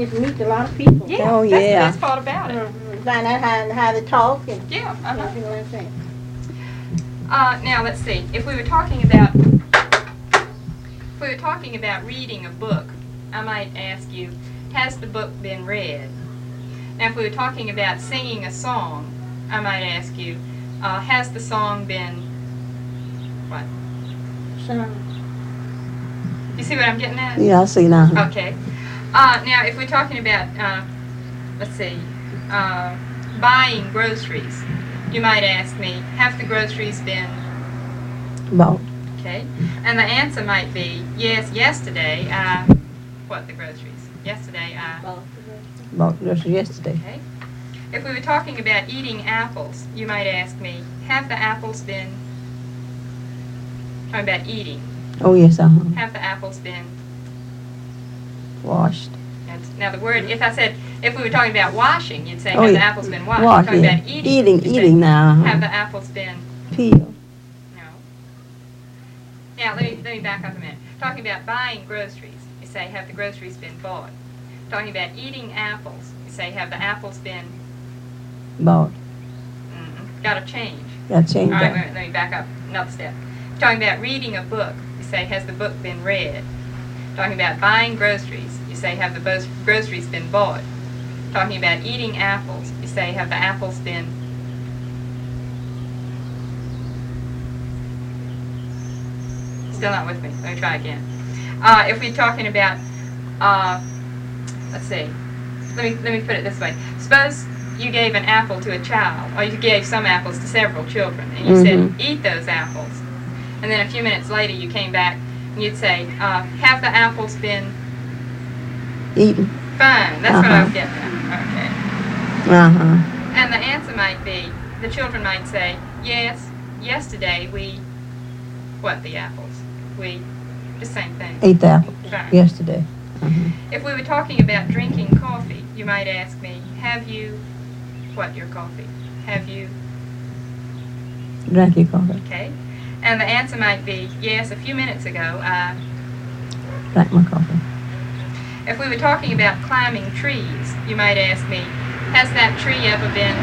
get to meet a lot of people. Yeah, Oh, that's yeah. the best part about it. Find out how they talk and Yeah, everything like that. Now let's see. If we were talking about reading a book, I might ask you, has the book been read? Now, if we were talking about singing a song, I might ask you, has the song been what? So, You see what I'm getting at? Yeah, I see now. Okay. Now, if we're talking about, let's see, buying groceries, you might ask me, have the groceries been Bought. okay? And the answer might be, yes, yesterday, what, the groceries? Yesterday, Bought just yesterday. okay? If we were talking about eating apples, you might ask me, have the apples been, talking about eating, Oh, yes, have the apples been, washed. now the word, if we were talking about washing, you'd say, Oh, have the yeah. apples been washed? Washed, Talking yeah. about eating, you'd say, Eating now. have the apples been, Peel. no. Now, let me back up a minute. Talking about buying groceries, you say, have the groceries been bought? Talking about eating apples, you say, have the apples been, Bought. got to change. Got to change All right, that. let me back up another step. Talking about reading a book, you say, has the book been read? Talking about buying groceries, you say, have the groceries been bought? Talking about eating apples, you say, have the apples been, still not with me. Let me try again. If we're talking about, let's see, let me put it this way. Suppose you gave an apple to a child, or you gave some apples to several children, and you said, eat those apples. And then a few minutes later you came back and you'd say, have the apples been Eaten. fine? That's what I was getting at. Okay. And the answer might be, the children might say, yes, yesterday we, what, the apples? We, the same thing. Ate the apple Fine. yesterday. If we were talking about drinking coffee, you might ask me, have you, what, your coffee? Have you, Drank your coffee. okay? And the answer might be, yes, a few minutes ago, Drank my coffee. if we were talking about climbing trees, you might ask me, has that tree ever been,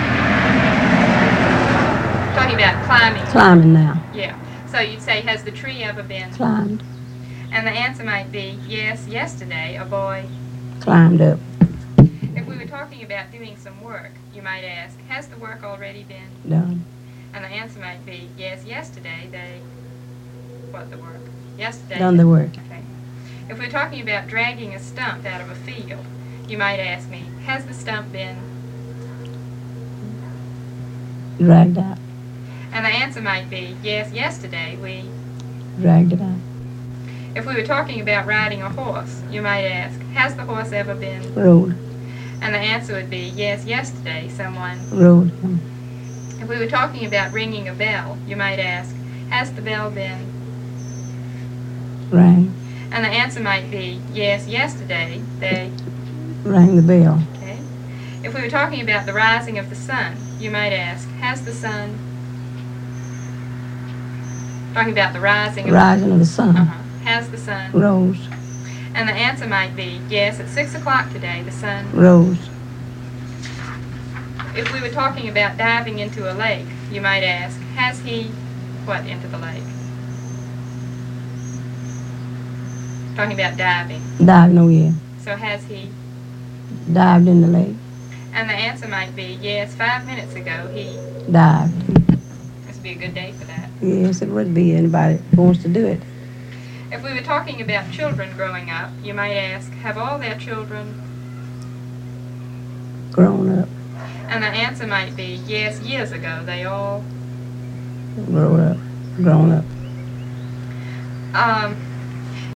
talking about climbing. Climbing now. Yeah. So you'd say, has the tree ever been, Climbed. and the answer might be, yes, yesterday a boy. Climbed up. If we were talking about doing some work, you might ask, has the work already been? Done. And the answer might be, yes, yesterday they, what, the work? Yesterday. Done the work. Okay. If we're talking about dragging a stump out of a field, you might ask me, has the stump been? Dragged out. And the answer might be, yes, yesterday we. Dragged it out. If we were talking about riding a horse, you might ask, has the horse ever been? Rode. And the answer would be, yes, yesterday someone. Rode him. If we were talking about ringing a bell, you might ask, has the bell been? Rang. And the answer might be, yes, yesterday they. Rang the bell. Okay. If we were talking about the rising of the sun, you might ask, has the sun. Talking about the rising of Rising of the sun. Has the sun. Rose. And the answer might be, yes, at 6 o'clock today the sun. Rose. If we were talking about diving into a lake, you might ask, has he, what, into the lake? Talking about diving. Dived, no, yeah. So has he? Dived in the lake. And the answer might be, yes, 5 minutes ago he. Dived. This would be a good day for that. Yes, it would be. Anybody who wants to do it. If we were talking about children growing up, you might ask, have all their children? Grown up. And the answer might be, yes, years ago they all. Grown up. Grown up.